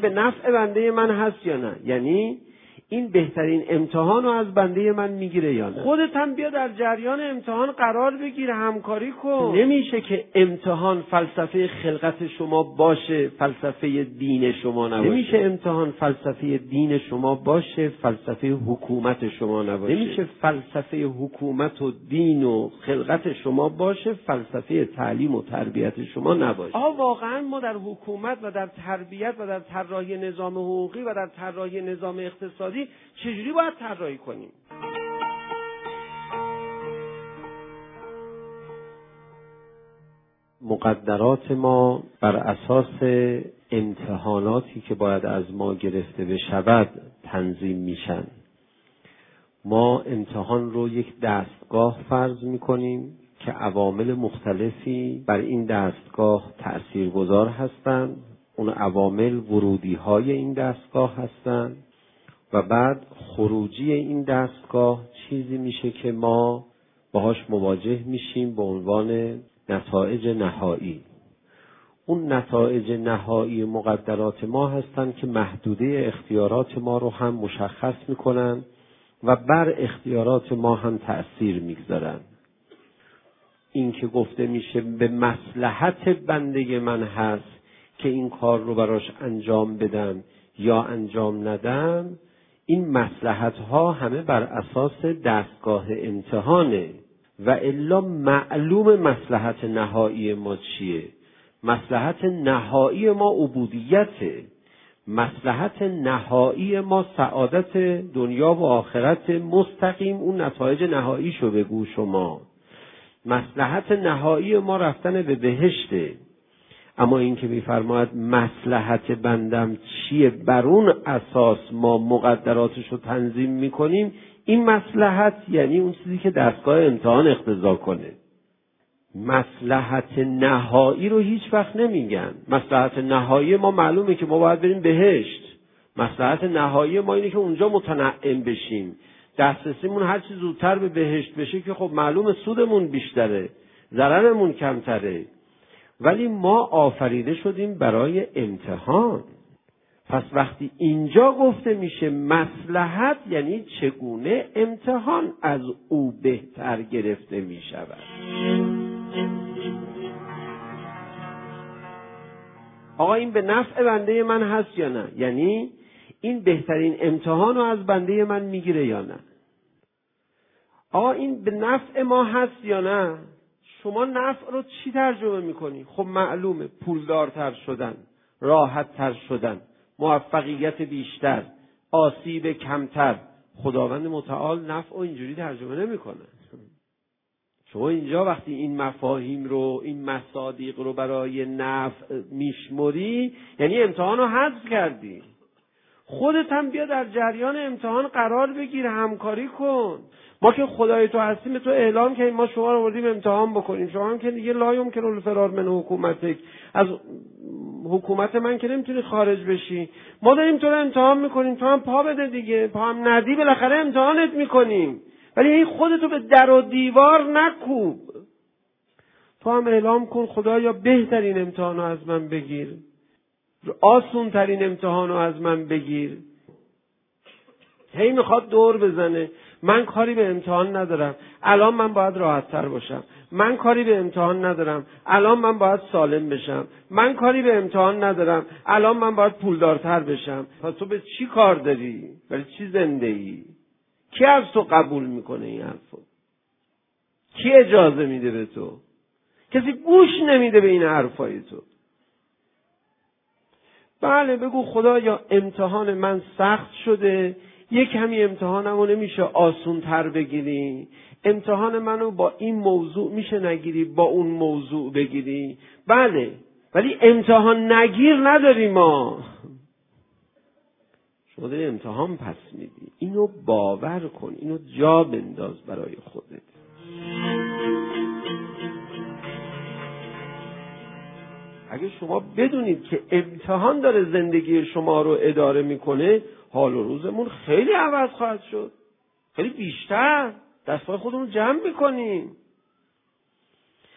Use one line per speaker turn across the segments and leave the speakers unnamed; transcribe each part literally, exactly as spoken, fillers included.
به نفع بنده من هست یا نه؟ یعنی این بهترین امتحان رو از بنده من میگیره یا نه؟
خودت هم بیا در جریان امتحان قرار بگیر، همکاری کن.
نمیشه که امتحان فلسفه خلقت شما باشه، فلسفه دین شما نباشه. نمیشه امتحان فلسفه دین شما باشه، فلسفه حکومت شما نباشه. نمیشه فلسفه حکومت و دین و خلقت شما باشه، فلسفه تعلیم و تربیت شما نباشه.
آه واقعا ما در حکومت و در تربیت و در طراحی نظام حقوقی و در طراحی نظام اقتصادی چجوری باید طراحی کنیم؟
مقدرات ما بر اساس امتحاناتی که باید از ما گرفته بشود تنظیم میشن. ما امتحان رو یک دستگاه فرض میکنیم که عوامل مختلفی بر این دستگاه تأثیرگذار هستند. اون عوامل ورودی های این دستگاه هستند و بعد خروجی این دستگاه چیزی میشه که ما باهاش مواجه میشیم به عنوان نتایج نهایی. اون نتایج نهایی مقدرات ما هستن که محدوده اختیارات ما رو هم مشخص میکنن و بر اختیارات ما هم تأثیر میگذارن. این که گفته میشه به مصلحت بنده من هست که این کار رو براش انجام بدم یا انجام ندم، این مصلحت ها همه بر اساس دستگاه امتحانه و الا معلوم مصلحت نهایی ما چیه؟ مصلحت نهایی ما عبودیته. مصلحت نهایی ما سعادت دنیا و آخرت مستقیم. اون نتایج نهاییشو بگو شما. مصلحت نهایی ما رفتن به بهشته. اما این که میفرماید مصلحت بندم چیه، بر اون اساس ما مقدراتش رو تنظیم میکنیم، این مصلحت یعنی اون چیزی که دستگاه امتحان اقتضا کنه. مصلحت نهایی رو هیچ وقت نمیگن. مصلحت نهایی ما معلومه که ما باید بریم بهشت. مصلحت نهایی ما اینه که اونجا متنعم بشیم، دسترسیمون هر چی زودتر به بهشت بشه که خب معلومه سودمون بیشتره، ضررمون کمتره. ولی ما آفریده شدیم برای امتحان. پس وقتی اینجا گفته میشه مصلحت، یعنی چگونه امتحان از او بهتر گرفته میشود. آقا این به نفع بنده من هست یا نه؟ یعنی این بهترین امتحان رو از بنده من میگیره یا نه؟ آقا این به نفع ما هست یا نه؟ شما نفع رو چی ترجمه میکنی؟ خب معلومه، پولدارتر شدن، راحتتر شدن، موفقیت بیشتر، آسیب کمتر. خداوند متعال نفع رو اینجوری ترجمه نمیکنه. شما اینجا وقتی این مفاهیم رو، این مصادیق رو برای نفع میشمری، یعنی امتحان رو حذف کردی. خودت هم بیا در جریان امتحان قرار بگیر، همکاری کن. ما که خدای تو هستیم تو اعلام کنیم ما شما رو آوردیم امتحان بکنیم. شما هم که دیگه لا یمکن الفرار من حکومتک، از حکومت من که نمیتونی خارج بشی. ما داریم تو رو امتحان میکنیم، تو هم پا بده دیگه. پا هم ندی بالاخره امتحانت میکنیم، ولی این خودتو به در و دیوار نکوب. تو هم اعلام کن خدایا بهترین امتحان رو از من بگیر، آسون ترین امتحان رو از من بگیر. هی میخواد دور بزنه، من کاری به امتحان ندارم، الان من باید راحت تر باشم. من کاری به امتحان ندارم، الان من باید سالم بشم. من کاری به امتحان ندارم، الان من باید پولدارتر بشم. پس تو به چی کار داری؟ برای چی زنده ای؟ کی از تو قبول میکنه این حرفو؟ کی اجازه میده به تو؟ کسی گوش نمیده به این حرفای تو. بله بگو خدایا امتحان من سخت شده، یک کمی امتحانمو نمیشه آسون تر بگیری؟ امتحان منو با این موضوع میشه نگیری، با اون موضوع بگیری؟ بله، ولی امتحان نگیر نداری ما. شما داری امتحان پس میدی. اینو باور کن، اینو جا بنداز برای خودت. اگه شما بدونید که امتحان داره زندگی شما رو اداره میکنه، حال و روزمون خیلی عوض خواهد شد، خیلی بیشتر. دستای خودمون جمع میکنیم.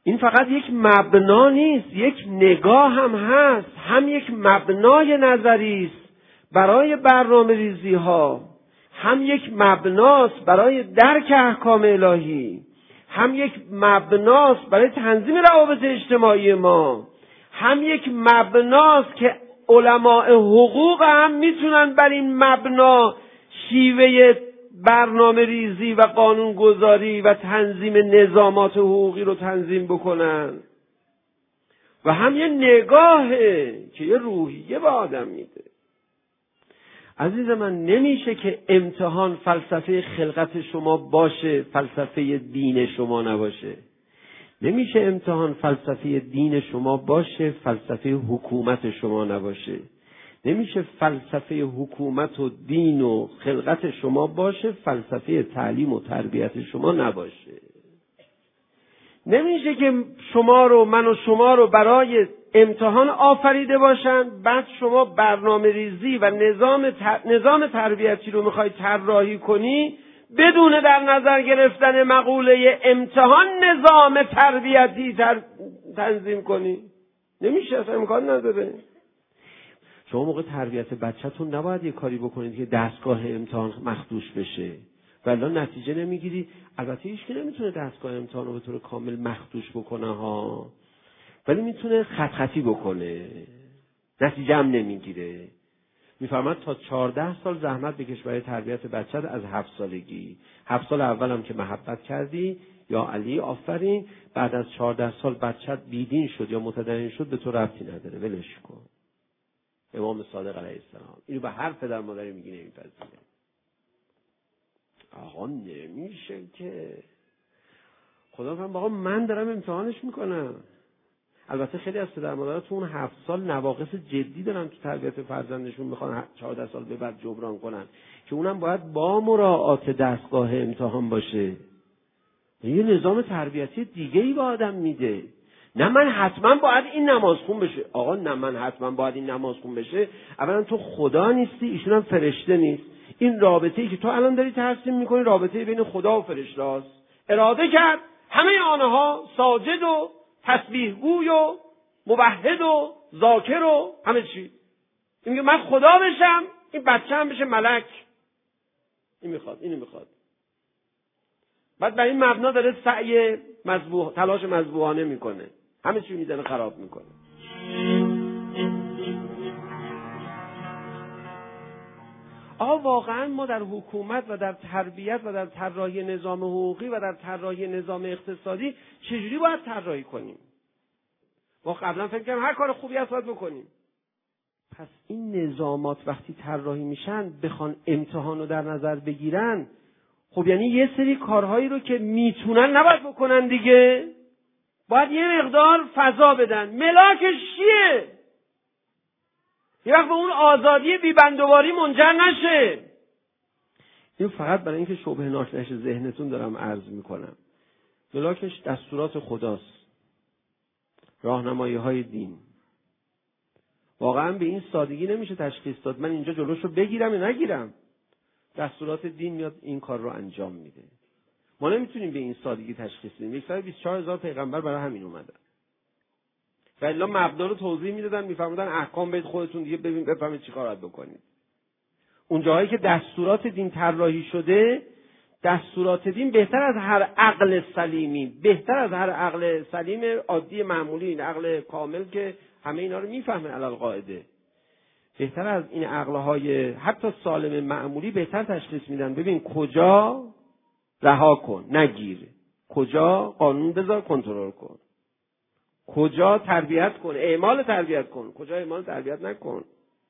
این فقط یک مبنا نیست، یک نگاه هم هست، هم یک مبنای نظری است برای برنامه ریزی ها، هم یک مبناست برای درک احکام الهی، هم یک مبناست برای تنظیم روابط اجتماعی ما، هم یک مبناست که علماء حقوق هم میتونن بر این مبنا شیوه برنامه ریزی و قانون گذاری و تنظیم نظامات حقوقی رو تنظیم بکنن. و هم یه نگاهه که یه روحیه به آدم میده. عزیز من، نمیشه که امتحان فلسفه خلقت شما باشه، فلسفه دین شما نباشه. نمیشه امتحان فلسفه دین شما باشه، فلسفه حکومت شما نباشه. نمیشه فلسفه حکومت و دین و خلقت شما باشه، فلسفه تعلیم و تربیت شما نباشه. نمیشه که شما رو، من و شما رو برای امتحان آفریده باشن، بعد شما برنامه ریزی و نظام تر... نظام تربیتی رو میخوای طراحی کنی بدون در نظر گرفتن مقوله امتحان نظام تربیتی تر... تنظیم کنی. نمیشه، اصلا امکان نداره. شما موقع تربیت بچه‌تون نباید یه کاری بکنید که دستگاه امتحان مخدوش بشه، ولی نتیجه نمیگیری. البته هیچ کی نمیتونه دستگاه امتحان رو به طور کامل مخدوش بکنه ها، ولی میتونه خط خطی بکنه، نتیجه هم نمیگیره. میفرماد تا چهارده سال زحمت بکش برای تربیت بچت از هفت سالگی. هفت سال اول هم که محبت کردی یا علی آفرین، بعد از چهارده سال بچت بیدین شد یا متدین شد به تو ربطی نداره، ولش کن. امام صادق علیه السلام اینو به هر پدر مادری میگی نمیپذیره. آقا نمیشه که خدا فرمان آقا من دارم امتحانش میکنم. البته خیلی از پدر مادرها تو اون هفت سال نواقص جدی دارن تو تربیت فرزندشون، میخوان چهارده سال به بعد جبران کنن که اونم باید با مراعات دستگاه امتحان باشه. یه نظام تربیتی دیگه ای به آدم میده. نه من حتما باید این نماز خون بشه. آقا نه من حتما باید این نماز خون بشه. اولا تو خدا نیستی، ایشون هم فرشته نیست. این رابطه‌ای که تو الان داری ترسیم میکنی رابطه بین خدا و فرشته است. اراده کرد همه آنها ساجد و تسبیح گوی و موحد و ذاکر و همه چی. این میگه من خدا بشم، این بچه هم بشه ملک. این میخواد، اینو میخواد. بعد بر این مبنا داره سعی مذبوح، تلاش مذبوحانه میکنه، همه چی میزنه خراب میکنه. آقا واقعا ما در حکومت و در تربیت و در طراحی نظام حقوقی و در طراحی نظام اقتصادی چجوری باید طراحی کنیم؟ ما قبلا فکر کردیم هر کار خوبی هست باید بکنیم. پس این نظامات وقتی طراحی میشن بخوان امتحان رو در نظر بگیرن، خب یعنی یه سری کارهایی رو که میتونن نباید بکنن دیگه، باید یه مقدار فضا بدن. ملاکش چیه؟ یه وقت به اون آزادی بیبندوباری منجر نشه. این فقط برای اینکه شبهه‌ناک نشه ذهنتون دارم عرض میکنم. ملاکش دستورات خداست، راهنمایی های دین. واقعا به این سادگی نمیشه تشخیص داد من اینجا جلوش رو بگیرم یا نگیرم. دستورات دین میاد این کار رو انجام میده. ما نمیتونیم به این سادگی تشخیص بدیم. صد و بیست و چهار هزار پیغمبر برای همین اومدن. و الا مبدا رو توضیح میدادن، میفهمیدن احکام بید خودتون دیگه ببین بفهمید چیکار باید بکنید. اون جاهایی که دستورات دین طراحی شده، دستورات دین بهتر از هر عقل سلیمی، بهتر از هر عقل سلیم عادی معمولی، این عقل کامل که همه اینا رو میفهمه علل قاعده، بهتر از این عقلهای حتی سالم معمولی بهتر تشخیص میدن. ببین کجا رها کن نگیر، کجا قانون بذار کنترل کن، کجا تربیت کن اعمال تربیت کن، کجا اعمال تربیت نکن.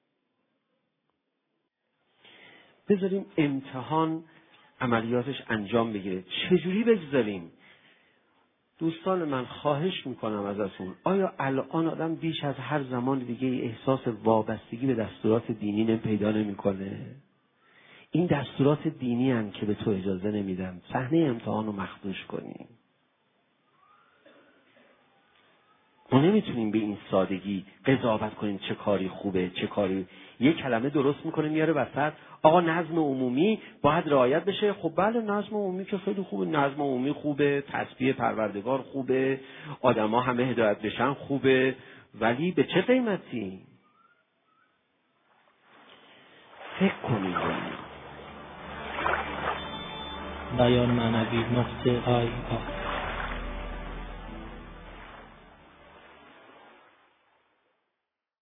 بذاریم امتحان عملیاتش انجام بگیره. چجوری بگذاریم؟ دوستان من خواهش میکنم ازتون، آیا الان آدم بیش از هر زمان دیگه احساس وابستگی به دستورات دینی پیدا نمیکنه؟ این دستورات دینی هستند که به تو اجازه نمیدن صحنه امتحان رو مخدوش کنی.
ما نمیتونیم به این سادگی قضاوت کنیم چه کاری خوبه چه کاری. یه کلمه درست میکنه میاره وسط، آقا نظم عمومی باید رعایت بشه. خب بله نظم عمومی که خیلی خوبه، نظم عمومی خوبه، تسبیح پروردگار خوبه، آدما همه هدایت بشن خوبه، ولی به چه قیمتی؟ فکر کنید.
بیان معنوی نقطه آی